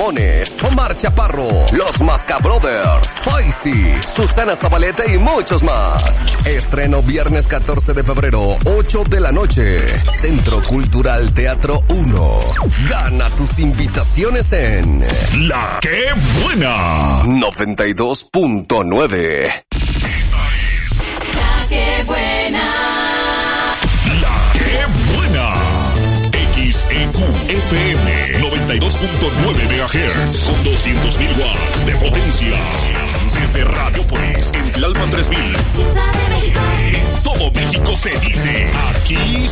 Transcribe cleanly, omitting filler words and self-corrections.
Ramones, Omar Chaparro, Los Mascabrothers, Faisy, Susana Zabaleta y muchos más. Estreno viernes 14 de febrero, 8 de la noche. Centro Cultural Teatro 1. Gana tus invitaciones en La Que Buena 92.9. La Que Buena. La Que Buena. XEQ FM 92.9 MHz con 200.000 watts de potencia. Desde Radiopolis en Tlalpan 3000. Ciudad de México. En todo México se dice aquí